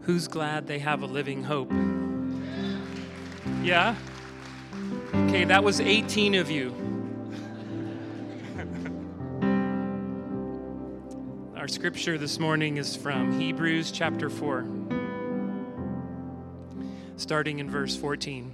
Who's glad they have a living hope? Yeah? Okay, that was 18 of you. Our scripture this morning is from Hebrews chapter 4, starting in verse 14.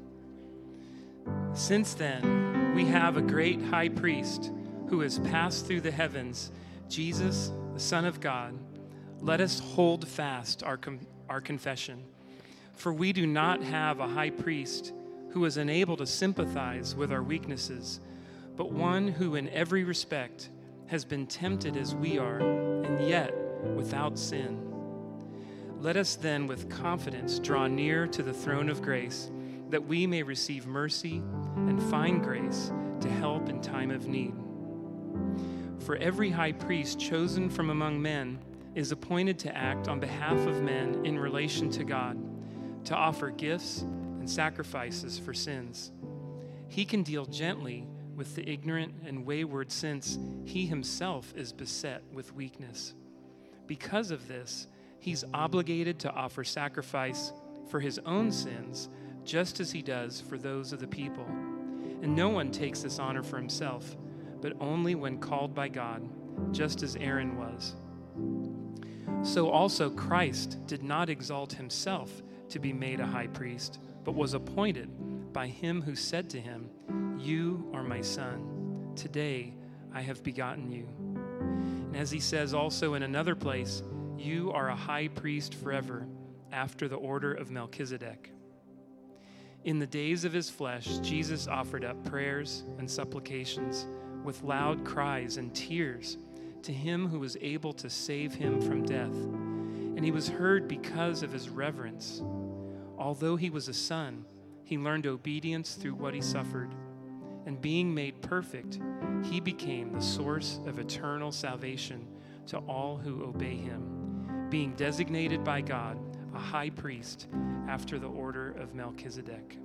Since then, we have a great high priest who has passed through the heavens, Jesus, the Son of God. Let us hold fast our confession. For we do not have a high priest who is unable to sympathize with our weaknesses, but one who in every respect has been tempted as we are, and yet without sin. Let us then with confidence draw near to the throne of grace, that we may receive mercy and find grace to help in time of need. For every high priest chosen from among men is appointed to act on behalf of men in relation to God, to offer gifts and sacrifices for sins. He can deal gently with the ignorant and wayward, since he himself is beset with weakness. Because of this, he's obligated to offer sacrifice for his own sins, just as he does for those of the people. And no one takes this honor for himself, but only when called by God, just as Aaron was. So also Christ did not exalt himself to be made a high priest, but was appointed by him who said to him, "You are my son. Today I have begotten you." And as he says also in another place, "You are a high priest forever, after the order of Melchizedek." In the days of his flesh, Jesus offered up prayers and supplications with loud cries and tears to him who was able to save him from death. And he was heard because of his reverence. Although he was a son, he learned obedience through what he suffered. And being made perfect, he became the source of eternal salvation to all who obey him, being designated by God a high priest after the order of Melchizedek.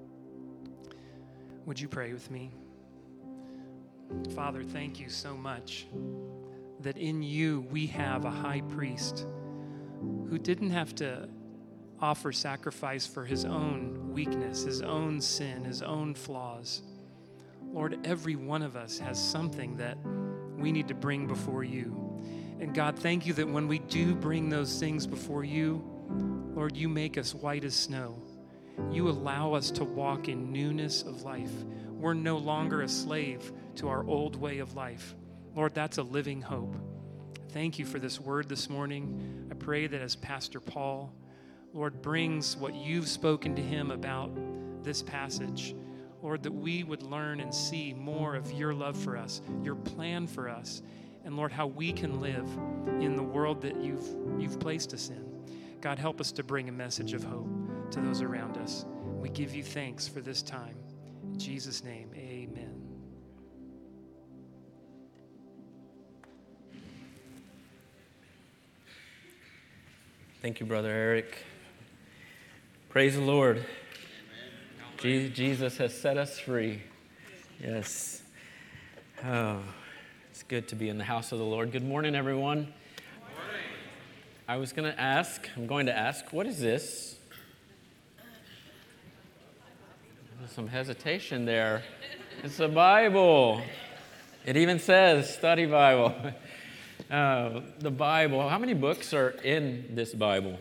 Would you pray with me? Father, thank you so much that in you we have a high priest who didn't have to offer sacrifice for his own weakness, his own sin, his own flaws. Lord, every one of us has something that we need to bring before you. And God, thank you that when we do bring those things before you, Lord, you make us white as snow. You allow us to walk in newness of life. We're no longer a slave to our old way of life. Lord, that's a living hope. Thank you for this word this morning. I pray that as Pastor Paul, Lord, brings what you've spoken to him about this passage, Lord, that we would learn and see more of your love for us, your plan for us, and Lord, how we can live in the world that you've placed us in. God, help us to bring a message of hope to those around us. We give you thanks for this time. In Jesus' name, amen. Thank you, Brother Eric. Praise the Lord. Jesus has set us free. Yes. Oh, it's good to be in the house of the Lord. Good morning, everyone. Good morning. I'm going to ask, what is this? There's some hesitation there. It's a Bible. It even says study Bible. The Bible. How many books are in this Bible?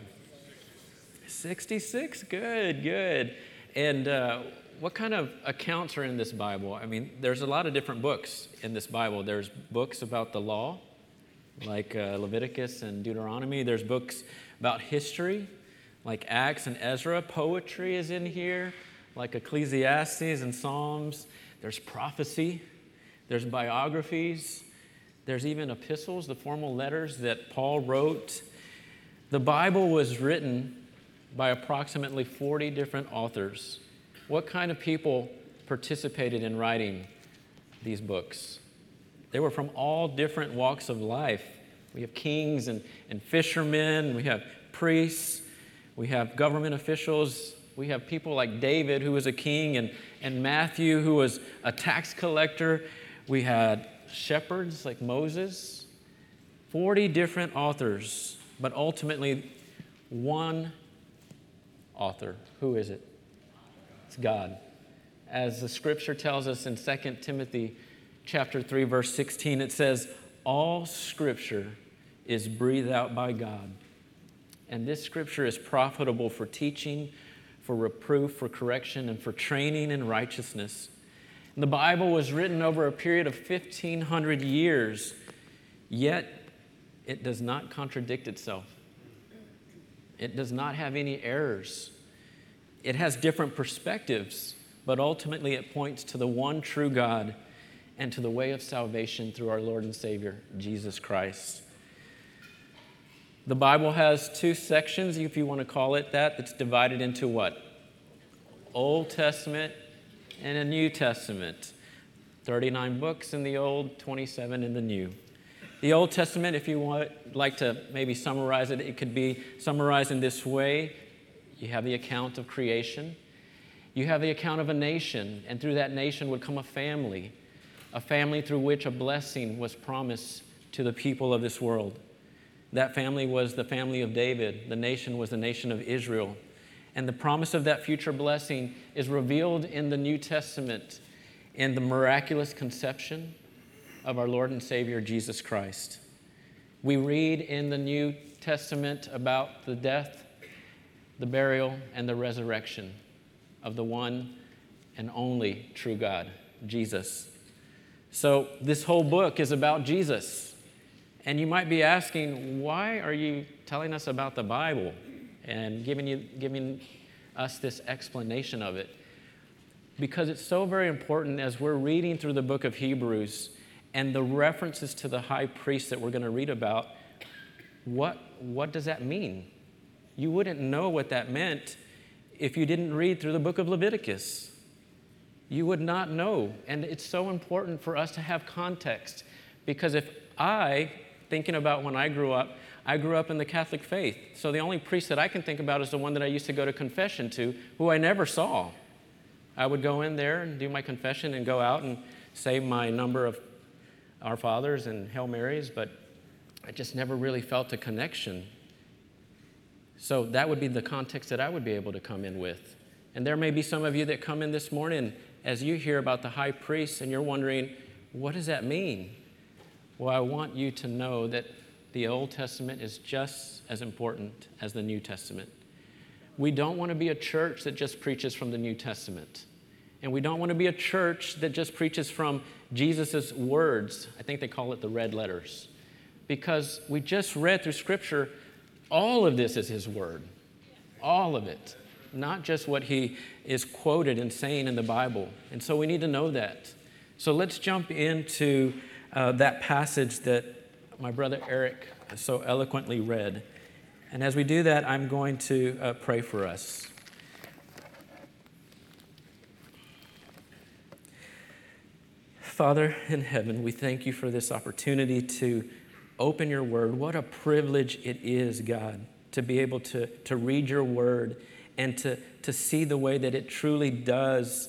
66? Good. And what kind of accounts are in this Bible? I mean, there's a lot of different books in this Bible. There's books about the law, like Leviticus and Deuteronomy. There's books about history, like Acts and Ezra. Poetry is in here, like Ecclesiastes and Psalms. There's prophecy. There's biographies. There's even epistles, the formal letters that Paul wrote. The Bible was written by approximately 40 different authors. What kind of people participated in writing these books? They were from all different walks of life. We have kings and fishermen. We have priests. We have government officials. We have people like David, who was a king, and Matthew, who was a tax collector. We had shepherds like Moses. 40 different authors. But ultimately, one author. Who is it? It's God. As the scripture tells us in 2 Timothy chapter 3, verse 16, it says, all scripture is breathed out by God. And this scripture is profitable for teaching, for reproof, for correction, and for training in righteousness. And the Bible was written over a period of 1,500 years, yet it does not contradict itself. It does not have any errors. It has different perspectives, but ultimately it points to the one true God and to the way of salvation through our Lord and Savior, Jesus Christ. The Bible has two sections, if you want to call it that, that's divided into what? Old Testament and a New Testament. 39 books in the Old, 27 in the New. The Old Testament, if you like to maybe summarize it, it could be summarized in this way. You have the account of creation. You have the account of a nation, and through that nation would come a family through which a blessing was promised to the people of this world. That family was the family of David. The nation was the nation of Israel. And the promise of that future blessing is revealed in the New Testament in the miraculous conception of our Lord and Savior, Jesus Christ. We read in the New Testament about the death, the burial, and the resurrection of the one and only true God, Jesus. So this whole book is about Jesus. And you might be asking, why are you telling us about the Bible and giving us this explanation of it? Because it's so very important as we're reading through the book of Hebrews and the references to the high priest that we're going to read about, what does that mean? You wouldn't know what that meant if you didn't read through the book of Leviticus. You would not know. And it's so important for us to have context, because if thinking about when I grew up in the Catholic faith. So the only priest that I can think about is the one that I used to go to confession to, who I never saw. I would go in there and do my confession and go out and say my number of Our Fathers and Hail Marys, but I just never really felt a connection. So that would be the context that I would be able to come in with. And there may be some of you that come in this morning as you hear about the high priest and you're wondering, what does that mean? Well, I want you to know that the Old Testament is just as important as the New Testament. We don't want to be a church that just preaches from the New Testament. And we don't want to be a church that just preaches from Jesus' words. I think they call it the red letters. Because we just read through Scripture, all of this is His Word. All of it. Not just what He is quoted and saying in the Bible. And so we need to know that. So let's jump into that passage that my brother Eric so eloquently read. And as we do that, I'm going to pray for us. Father in heaven, we thank you for this opportunity to open your word. What a privilege it is, God, to be able to read your word and to see the way that it truly does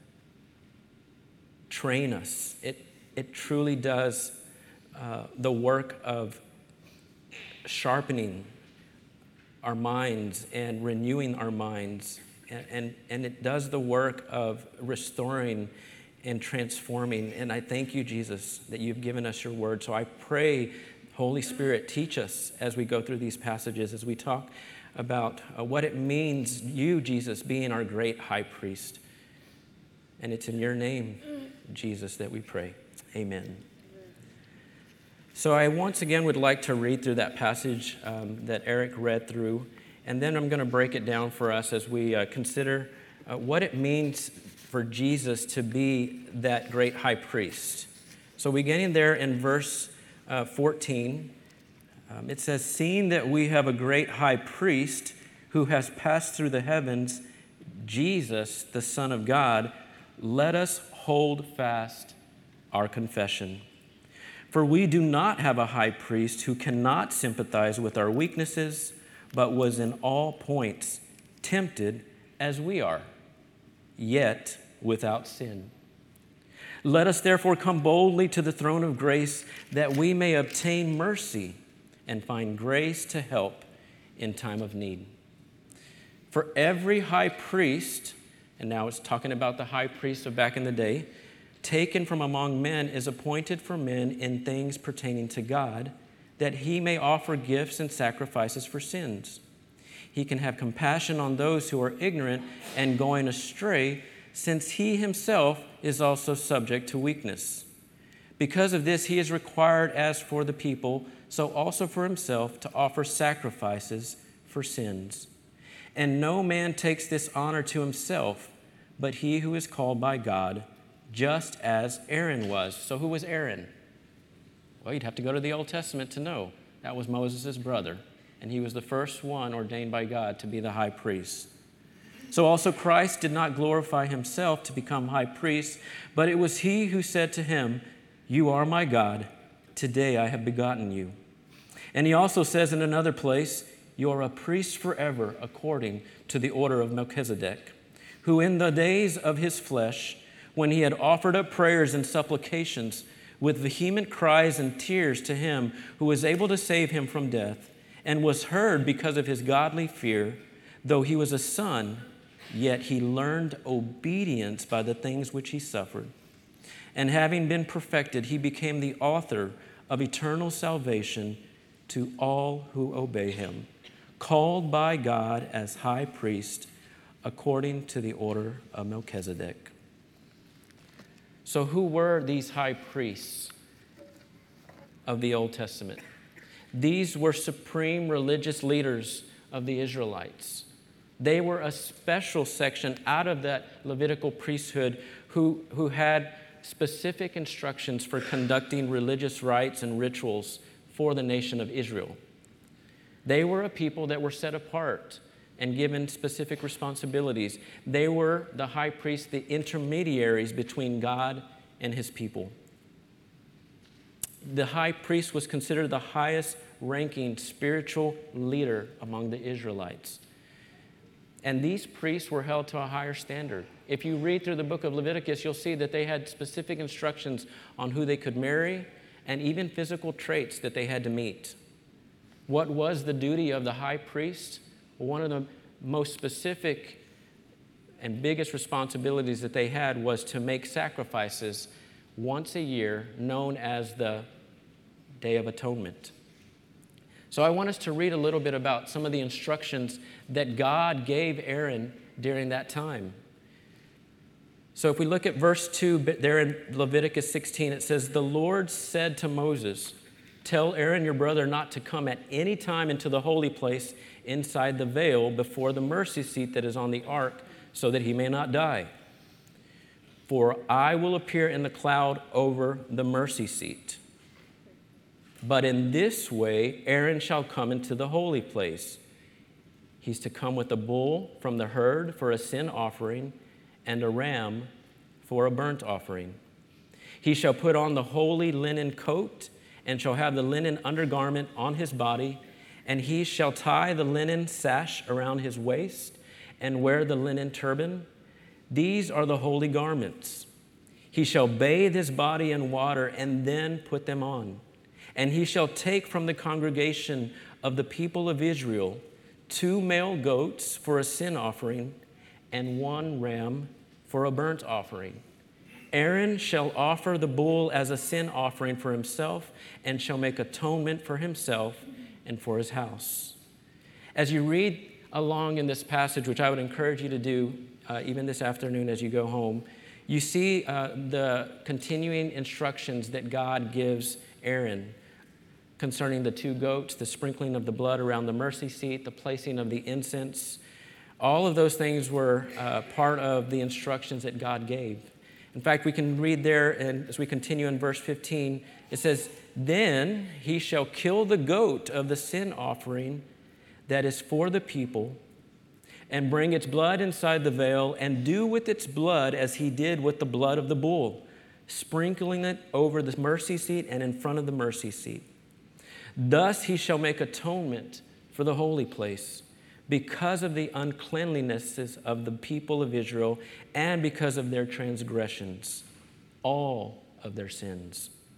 train us. It truly does the work of sharpening our minds and renewing our minds. And it does the work of restoring and transforming. And I thank you, Jesus, that you've given us your word. So I pray, Holy Spirit, teach us as we go through these passages, as we talk about what it means, you, Jesus, being our great high priest. And it's in your name, Jesus, that we pray. Amen. So I once again would like to read through that passage that Eric read through, and then I'm going to break it down for us as we consider what it means for Jesus to be that great high priest. So beginning there in verse 14, it says, "Seeing that we have a great high priest who has passed through the heavens, Jesus, the Son of God, let us hold fast our confession. For we do not have a high priest who cannot sympathize with our weaknesses, but was in all points tempted as we are, yet without sin. Let us therefore come boldly to the throne of grace, that we may obtain mercy and find grace to help in time of need. For every high priest, and now it's talking about the high priest of back in the day, taken from among men is appointed for men in things pertaining to God, that he may offer gifts and sacrifices for sins. He can have compassion on those who are ignorant and going astray, since he himself is also subject to weakness. Because of this, he is required, as for the people, so also for himself, to offer sacrifices for sins. And no man takes this honor to himself, but he who is called by God, just as Aaron was. So who was Aaron? Well, you'd have to go to the Old Testament to know. That was Moses' brother, and he was the first one ordained by God to be the high priest. So also Christ did not glorify himself to become high priest, but it was he who said to him, "You are my God, today I have begotten you." And he also says in another place, "You are a priest forever according to the order of Melchizedek, who in the days of his flesh, when he had offered up prayers and supplications with vehement cries and tears to him who was able to save him from death, and was heard because of his godly fear, though he was a son, yet he learned obedience by the things which he suffered. And having been perfected, he became the author of eternal salvation to all who obey him, called by God as high priest according to the order of Melchizedek." So who were these high priests of the Old Testament? These were supreme religious leaders of the Israelites. They were a special section out of that Levitical priesthood who had specific instructions for conducting religious rites and rituals for the nation of Israel. They were a people that were set apart and given specific responsibilities. They were, the high priests, the intermediaries between God and his people. The high priest was considered the highest ranking spiritual leader among the Israelites. And these priests were held to a higher standard. If you read through the book of Leviticus, you'll see that they had specific instructions on who they could marry and even physical traits that they had to meet. What was the duty of the high priest? Well, one of the most specific and biggest responsibilities that they had was to make sacrifices once a year, known as the Day of Atonement. So I want us to read a little bit about some of the instructions that God gave Aaron during that time. So if we look at verse 2 there in Leviticus 16, it says, "The Lord said to Moses, 'Tell Aaron your brother not to come at any time into the holy place inside the veil before the mercy seat that is on the ark, so that he may not die. For I will appear in the cloud over the mercy seat. But in this way Aaron shall come into the holy place. He's to come with a bull from the herd for a sin offering and a ram for a burnt offering. He shall put on the holy linen coat and shall have the linen undergarment on his body, and he shall tie the linen sash around his waist and wear the linen turban. These are the holy garments. He shall bathe his body in water and then put them on. And he shall take from the congregation of the people of Israel 2 male goats for a sin offering and 1 ram for a burnt offering. Aaron shall offer the bull as a sin offering for himself and shall make atonement for himself and for his house." As you read along in this passage, which I would encourage you to do even this afternoon as you go home, you see the continuing instructions that God gives Aaron concerning the 2 goats, the sprinkling of the blood around the mercy seat, the placing of the incense. All of those things were part of the instructions that God gave. In fact, we can read there, and as we continue in verse 15, it says, "Then he shall kill the goat of the sin offering that is for the people, and bring its blood inside the veil, and do with its blood as he did with the blood of the bull, sprinkling it over the mercy seat and in front of the mercy seat. Thus he shall make atonement for the holy place, because of the uncleanlinesses of the people of Israel and because of their transgressions, all of their sins.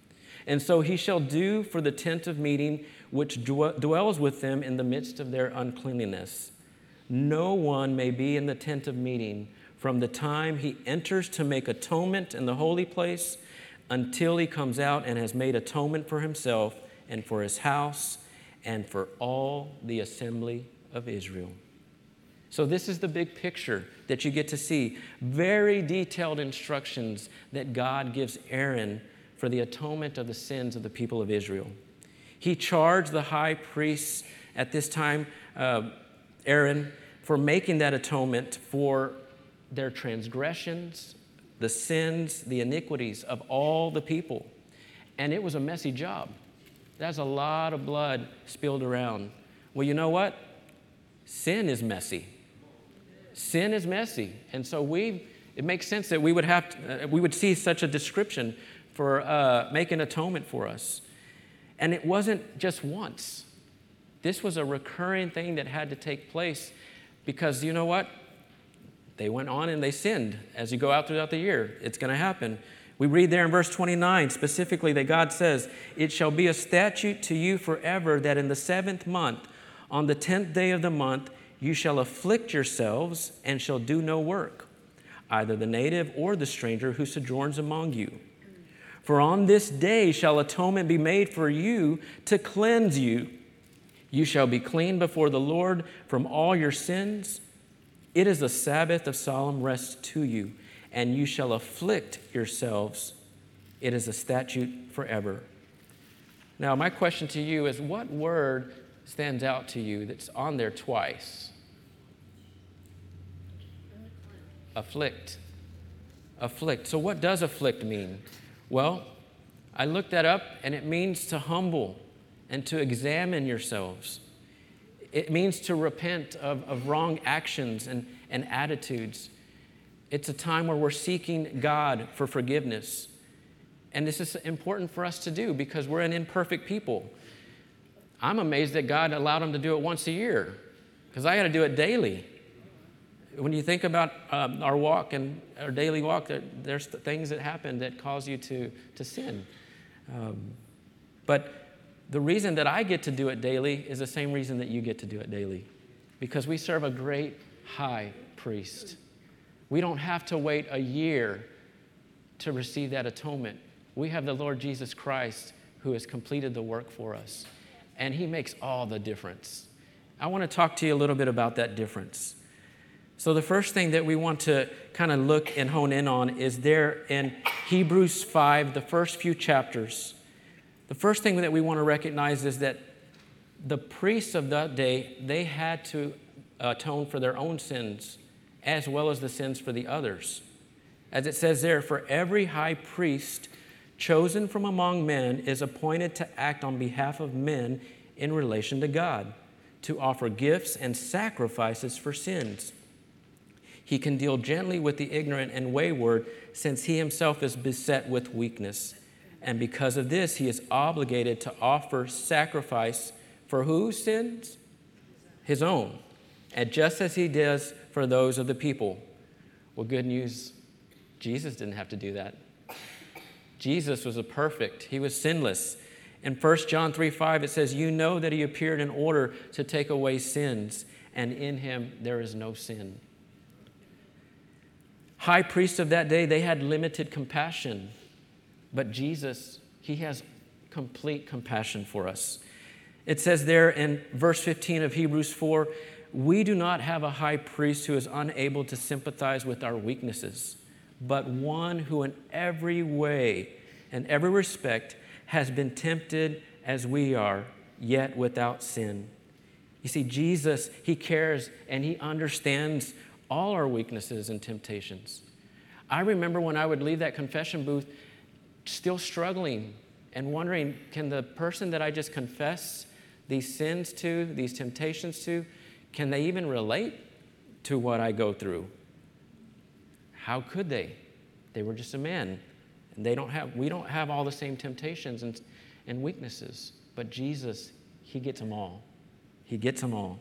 And so he shall do for the tent of meeting, which dwells with them in the midst of their uncleanness. No one may be in the tent of meeting from the time he enters to make atonement in the holy place until he comes out and has made atonement for himself and for his house and for all the assembly of Israel. So this is the big picture that you get to see. Very detailed instructions that God gives Aaron for the atonement of the sins of the people of Israel. He charged the high priests at this time, Aaron, for making that atonement for their transgressions, the sins, the iniquities of all the people. And it was a messy job. There's a lot of blood spilled around. Well, you know what? Sin is messy. Sin is messy. And so it makes sense that we would see such a description for making atonement for us. And it wasn't just once. This was a recurring thing that had to take place because you know what? They went on and they sinned. As you go out throughout the year, it's going to happen. We read there in verse 29 specifically that God says, "It shall be a statute to you forever that in the 7th month, on the 10th day of the month, you shall afflict yourselves and shall do no work, either the native or the stranger who sojourns among you. For on this day shall atonement be made for you to cleanse you. You shall be clean before the Lord from all your sins. It is a Sabbath of solemn rest to you, and you shall afflict yourselves. It is a statute forever." Now, my question to you is, what word stands out to you that's on there twice? Afflict. Afflict. So what does afflict mean? Well, I looked that up, and it means to humble and to examine yourselves. It means to repent of wrong actions and attitudes. It's a time where we're seeking God for forgiveness. And this is important for us to do because we're an imperfect people. I'm amazed that God allowed him to do it once a year because I got to do it daily. When you think about our walk and our daily walk, there's things that happen that cause you to sin. But the reason that I get to do it daily is the same reason that you get to do it daily, because we serve a great high priest. We don't have to wait a year to receive that atonement. We have the Lord Jesus Christ who has completed the work for us, and he makes all the difference. I want to talk to you a little bit about that difference. So the first thing that we want to kind of look and hone in on is there in Hebrews 5, the first few chapters. The first thing that we want to recognize is that the priests of that day, they had to atone for their own sins as well as the sins for the others. As it says there, "For every high priest chosen from among men is appointed to act on behalf of men in relation to God, to offer gifts and sacrifices for sins. He can deal gently with the ignorant and wayward, since he himself is beset with weakness. And because of this, he is obligated to offer sacrifice for whose sins? His own, and just as he does for those of the people." Well, good news, Jesus didn't have to do that. Jesus was perfect. He was sinless. In 1 John 3:5, it says, "You know that he appeared in order to take away sins, and in him there is no sin." High priests of that day, they had limited compassion. But Jesus, he has complete compassion for us. It says there in verse 15 of Hebrews 4, "We do not have a high priest who is unable to sympathize with our weaknesses, but one who in every way and every respect has been tempted as we are, yet without sin." You see, Jesus, he cares and he understands all our weaknesses and temptations. I remember when I would leave that confession booth still struggling and wondering, can the person that I just confess these sins to, these temptations to, can they even relate to what I go through? How could they? They were just a man. And we don't have all the same temptations and weaknesses. But Jesus, he gets them all. He gets them all.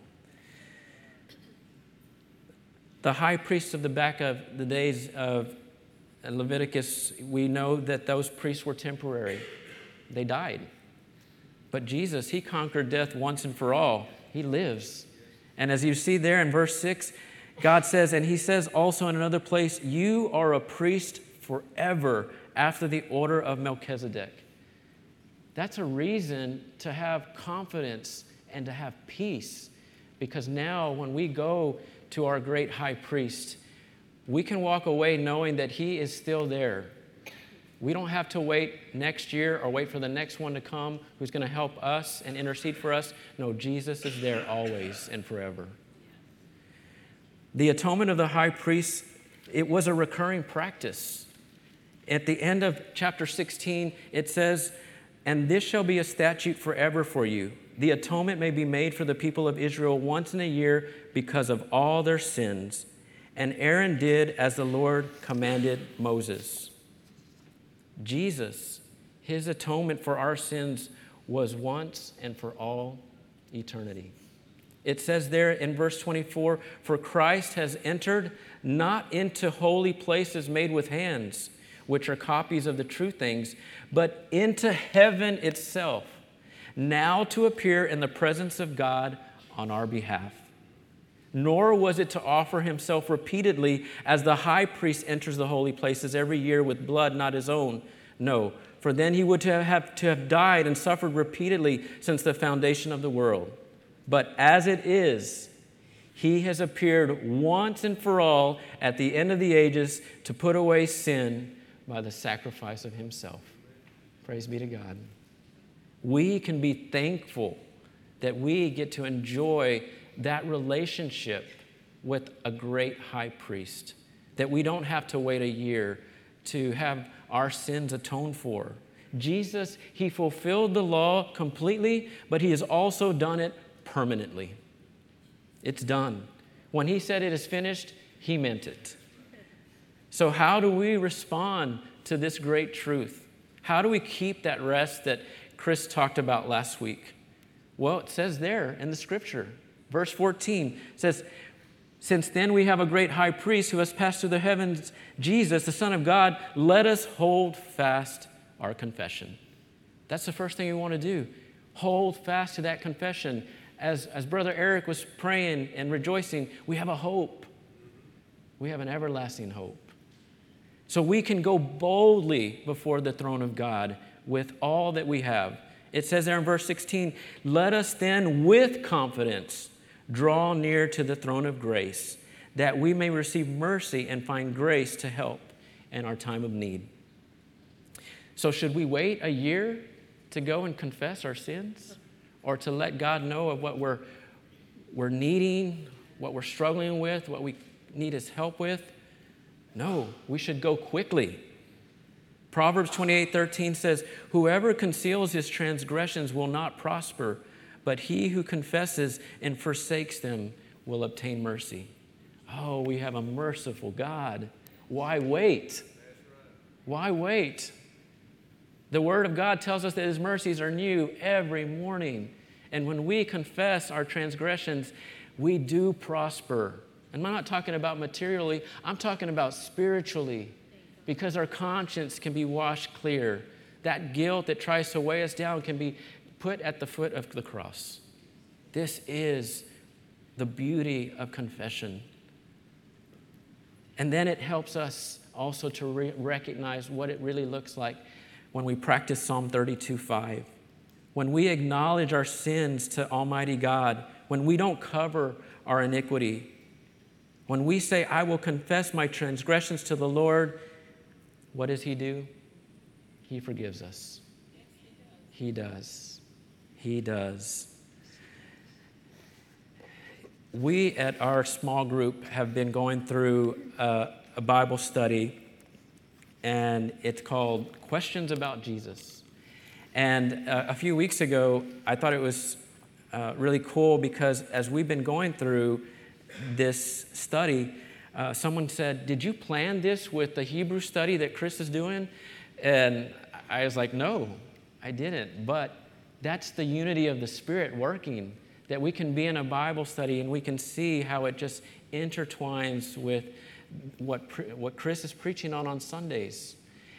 The high priests of the back of the days of Leviticus, we know that those priests were temporary. they died. But Jesus, he conquered death once and for all. He lives. And as you see there in verse 6, God says, and he says also in another place, you are a priest forever after the order of Melchizedek. That's a reason to have confidence and to have peace, because now when we go to our great high priest, we can walk away knowing that he is still there. We don't have to wait next year or wait for the next one to come who's going to help us and intercede for us. No, Jesus is there always and forever. The atonement of the high priest, it was a recurring practice. At the end of chapter 16, it says, and this shall be a statute forever for you. The atonement may be made for the people of Israel once in a year because of all their sins. And Aaron did as the Lord commanded Moses. Jesus, his atonement for our sins was once and for all eternity. It says there in verse 24, for Christ has entered not into holy places made with hands, which are copies of the true things, but into heaven itself, now to appear in the presence of God on our behalf. Nor was it to offer himself repeatedly as the high priest enters the holy places every year with blood not his own. No, for then he would have died and suffered repeatedly since the foundation of the world. But as it is, he has appeared once and for all at the end of the ages to put away sin by the sacrifice of himself. Praise be to God. We can be thankful that we get to enjoy that relationship with a great high priest, that we don't have to wait a year to have our sins atoned for. Jesus, he fulfilled the law completely, but he has also done it permanently. It's done. When he said it is finished, he meant it. So how do we respond to this great truth? How do we keep that rest that Chris talked about last week? Well, it says there in the scripture, verse 14 says, since then we have a great high priest who has passed through the heavens, Jesus, the Son of God, let us hold fast our confession. That's the first thing we want to do. Hold fast to that confession. As Brother Eric was praying and rejoicing, we have a hope. We have an everlasting hope. So we can go boldly before the throne of God with all that we have. It says there in verse 16, let us then with confidence draw near to the throne of grace, that we may receive mercy and find grace to help in our time of need. So should we wait a year to go and confess our sins, or to let God know of what we're needing, what we're struggling with, what we need his help with? No, we should go quickly. Proverbs 28:13 says, whoever conceals his transgressions will not prosper, but he who confesses and forsakes them will obtain mercy. Oh, we have a merciful God. Why wait? Why wait? The Word of God tells us that his mercies are new every morning. And when we confess our transgressions, we do prosper. And I'm not talking about materially, I'm talking about spiritually, because our conscience can be washed clear. That guilt that tries to weigh us down can be put at the foot of the cross. This is the beauty of confession. And then it helps us also to recognize what it really looks like when we practice Psalm 32:5. When we acknowledge our sins to Almighty God, when we don't cover our iniquity, when we say, I will confess my transgressions to the Lord, what does he do? He forgives us. He does. He does. We at our small group have been going through a Bible study, and it's called Questions About Jesus. And a few weeks ago, I thought it was really cool because as we've been going through this study, someone said, did you plan this with the Hebrew study that Chris is doing? And I was like, no, I didn't. But that's the unity of the Spirit working, that we can be in a Bible study and we can see how it just intertwines with what Chris is preaching on Sundays.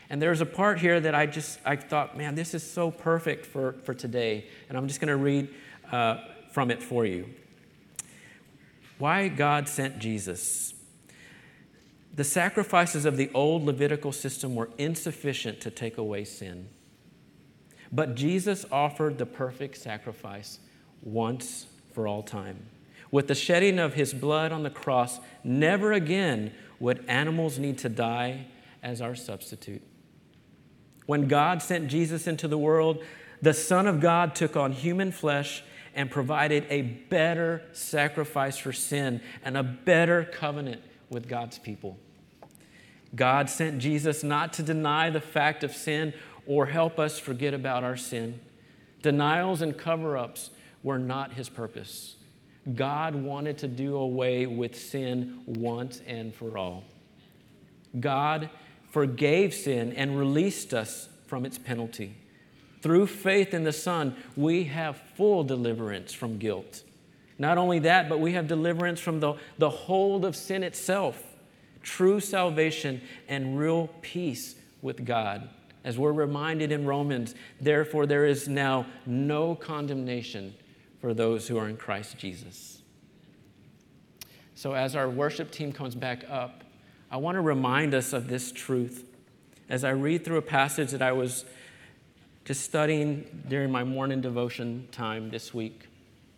And there's a part here that I thought, man, this is so perfect for today. And I'm just going to read from it for you. Why God sent Jesus. The sacrifices of the old Levitical system were insufficient to take away sin. But Jesus offered the perfect sacrifice once for all time. With the shedding of his blood on the cross, never again would animals need to die as our substitute. When God sent Jesus into the world, the Son of God took on human flesh and provided a better sacrifice for sin and a better covenant with God's people. God sent Jesus not to deny the fact of sin or help us forget about our sin. Denials and cover-ups were not his purpose. God wanted to do away with sin once and for all. God forgave sin and released us from its penalty. Through faith in the Son, we have full deliverance from guilt. Not only that, but we have deliverance from the hold of sin itself, true salvation, and real peace with God. As we're reminded in Romans, therefore there is now no condemnation for those who are in Christ Jesus. So as our worship team comes back up, I want to remind us of this truth. As I read through a passage that I was just studying during my morning devotion time this week.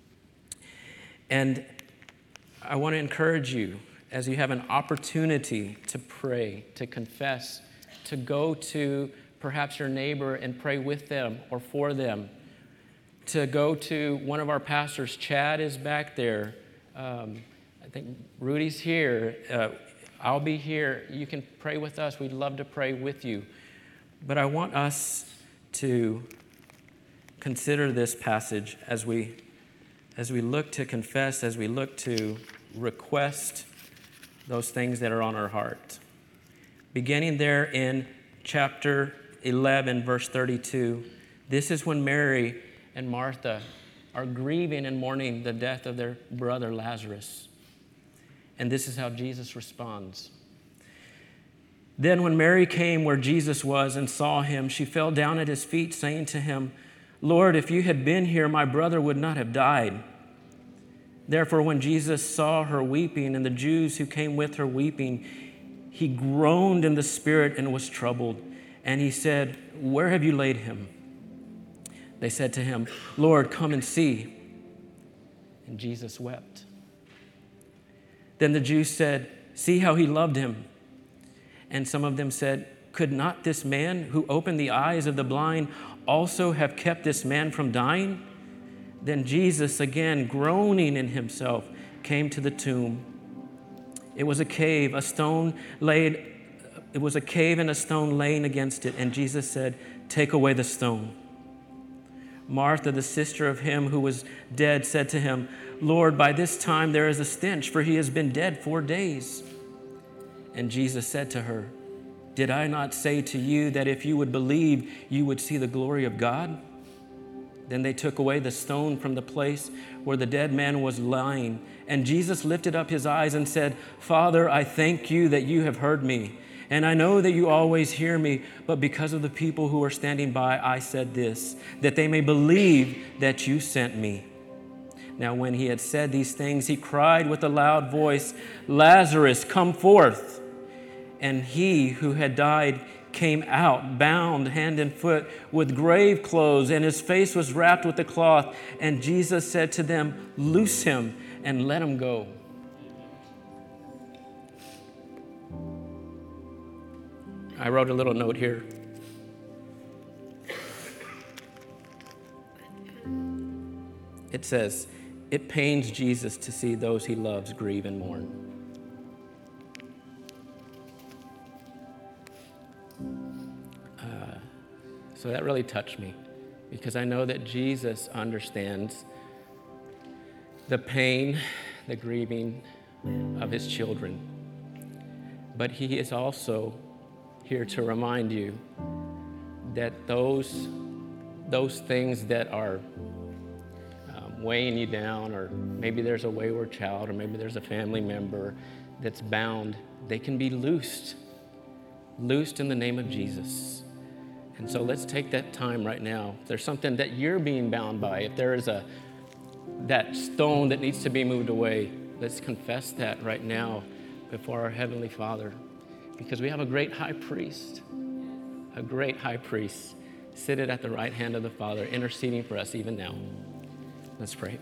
And I want to encourage you, as you have an opportunity to pray, to confess, to go to perhaps your neighbor and pray with them or for them, to go to one of our pastors. Chad is back there. I think Rudy's here. I'll be here. You can pray with us. We'd love to pray with you. But I want us to consider this passage as we look to confess, as we look to request those things that are on our heart. Beginning there in chapter 11, verse 32, this is when Mary and Martha are grieving and mourning the death of their brother Lazarus. And this is how Jesus responds. Then when Mary came where Jesus was and saw him, she fell down at his feet, saying to him, Lord, if you had been here, my brother would not have died. Therefore, when Jesus saw her weeping and the Jews who came with her weeping, he groaned in the spirit and was troubled. And he said, where have you laid him? They said to him, Lord, come and see. And Jesus wept. Then the Jews said, see how he loved him. And some of them said, could not this man who opened the eyes of the blind also have kept this man from dying? Then Jesus, again groaning in himself, came to the tomb. It was a cave, and a stone laying against it. And Jesus said, take away the stone. Martha, the sister of him who was dead, said to him, Lord, by this time there is a stench, for he has been dead 4 days. And Jesus said to her, did I not say to you that if you would believe, you would see the glory of God? Then they took away the stone from the place where the dead man was lying. And Jesus lifted up his eyes and said, Father, I thank you that you have heard me. And I know that you always hear me, but because of the people who are standing by, I said this, that they may believe that you sent me. Now when he had said these things, he cried with a loud voice, Lazarus, come forth. And he who had died came out, bound hand and foot with grave clothes, and his face was wrapped with a cloth. And Jesus said to them, loose him and let him go. I wrote a little note here. It says, it pains Jesus to see those he loves grieve and mourn. So that really touched me, because I know that Jesus understands the pain, the grieving of his children. But he is also here to remind you that those things that are weighing you down, or maybe there's a wayward child, or maybe there's a family member that's bound, they can be loosed loosed in the name of Jesus. And so let's take that time right now. If there's something that you're being bound by, if there is that stone that needs to be moved away, let's confess that right now before our Heavenly Father, because we have a great high priest seated at the right hand of the Father, interceding for us even now. Let's pray.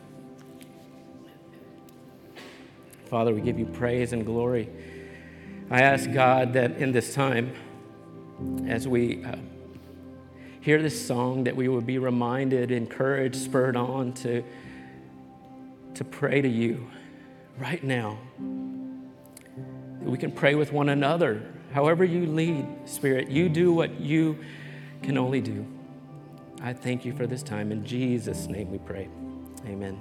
Father, we give you praise and glory. I ask God that in this time, as we hear this song, that we would be reminded, encouraged, spurred on to pray to you right now. That we can pray with one another. However you lead, Spirit, you do what you can only do. I thank you for this time. In Jesus' name we pray. Amen.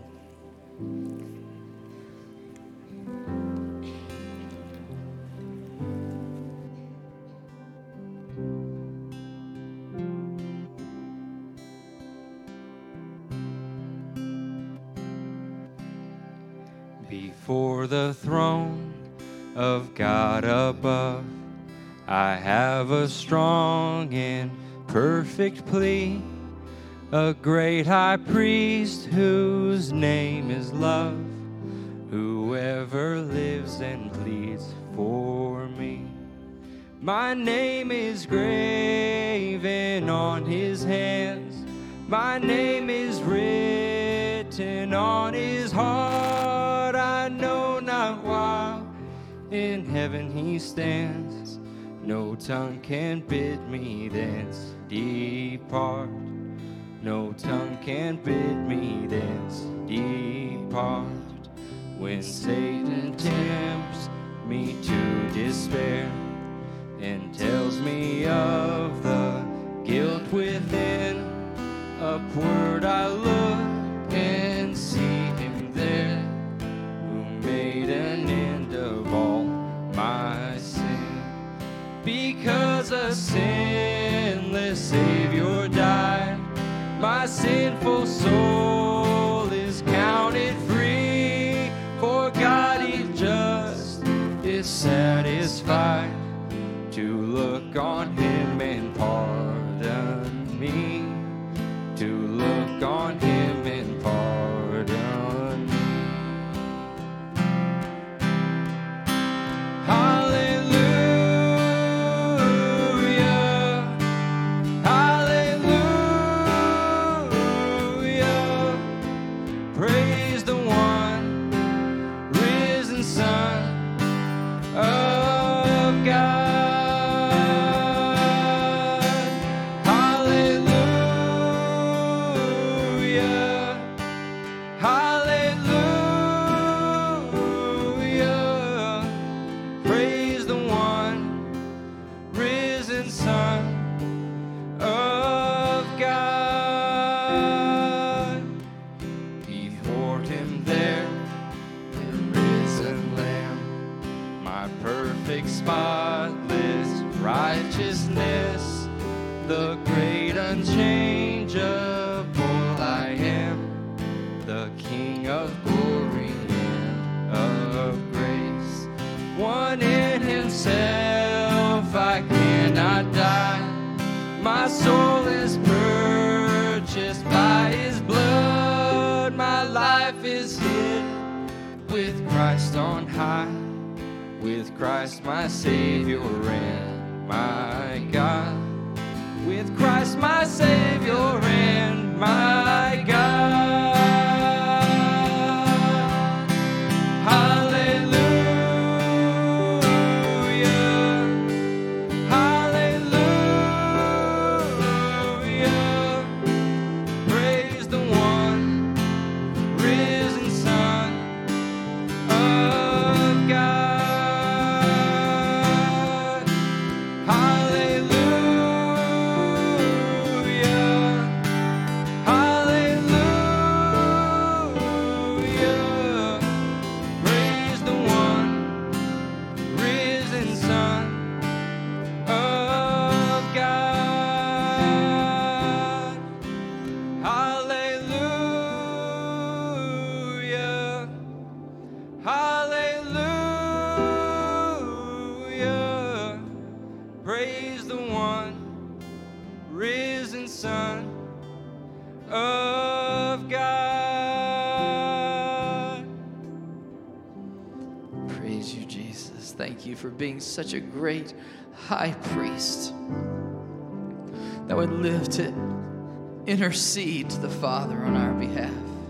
Before the throne of God above, I have a strong and perfect plea, a great high priest whose name is love, whoever lives and pleads for me. My name is graven on his hands, my name is written on his heart. I know not why in heaven he stands, no tongue can bid me thence depart. No tongue can bid me thence depart. When Satan tempts me to despair and tells me of the guilt within, upward I look and see him there, who made an end of all my sin. Because a sinless Savior died, my sinful soul is counted free. For God is just, is satisfied to look on him and pardon me. To look on him and pardon me. Hallelujah, hallelujah. Praise the one risen Son of God. Spotless righteousness, the great unchangeable I am, the King of glory and of grace. One in himself I cannot die, my soul is purchased by his blood, my life is hid with Christ on high. With Christ my Savior and my God, with Christ my Savior and my God. Hallelujah, hallelujah. Praise the one risen Son of God. Hallelujah. Son of God. Praise you, Jesus. Thank you for being such a great high priest that would live to intercede to the Father on our behalf.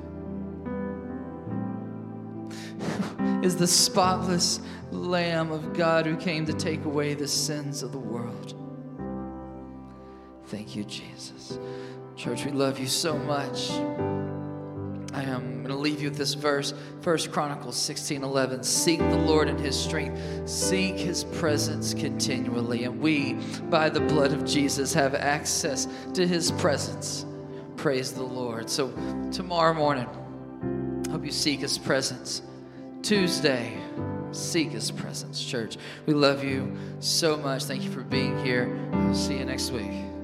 Is the spotless Lamb of God who came to take away the sins of the world. Thank you, Jesus. Church, we love you so much. I am going to leave you with this verse, 1 Chronicles 16:11. Seek the Lord in his strength. Seek his presence continually. And we, by the blood of Jesus, have access to his presence. Praise the Lord. So tomorrow morning, hope you seek his presence. Tuesday, seek his presence, church. We love you so much. Thank you for being here. I'll see you next week.